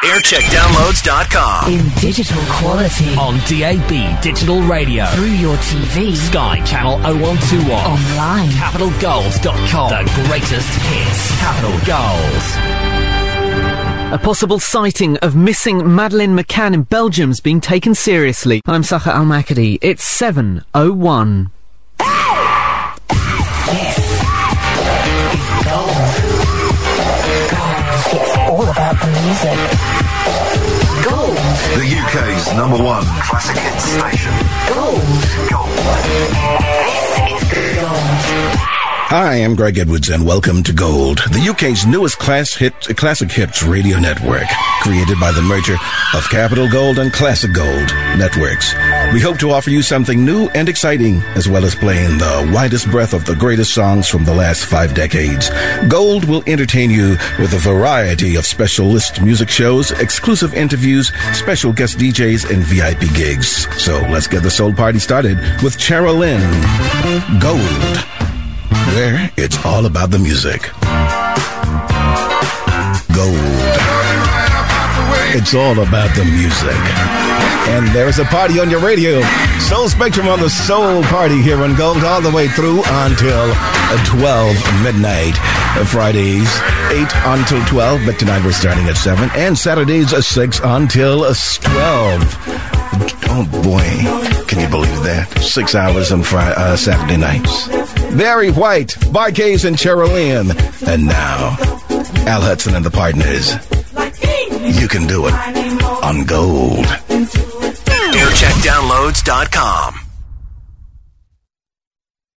aircheckdownloads.com. In digital quality. On DAB Digital Radio. Through your TV. Sky Channel 0121. Online. CapitalGold.com. The greatest hits. Capital Gold. A possible sighting of missing Madeleine McCann in Belgium is being taken seriously. I'm Sacha Al-Makadi. It's 7:01. This is gold. It's all about the music. Gold. The UK's #1 classic hits station. Gold. This is gold. Hi, I'm Greg Edwards, and welcome to Gold, the UK's newest classic hits radio network, created by the merger of Capital Gold and Classic Gold networks. We hope to offer you something new and exciting, as well as playing the widest breadth of the greatest songs from the last 5 decades. Gold will entertain you with a variety of specialist music shows, exclusive interviews, special guest DJs, and VIP gigs. So let's get the soul party started with Cheryl Lynn. Gold, where it's all about the music. Gold. It's all about the music. And there's a party on your radio. Soul Spectrum on the Soul Party here on Gold all the way through until 12 midnight. Fridays, 8 until 12, but tonight we're starting at 7. And Saturdays, 6 until 12. Oh boy, can you believe that? 6 hours on Saturday nights. Barry White, Barcase, and Cheryl Lynn. And now, Al Hudson and the Partners. You can do it on Gold. aircheckdownloads.com.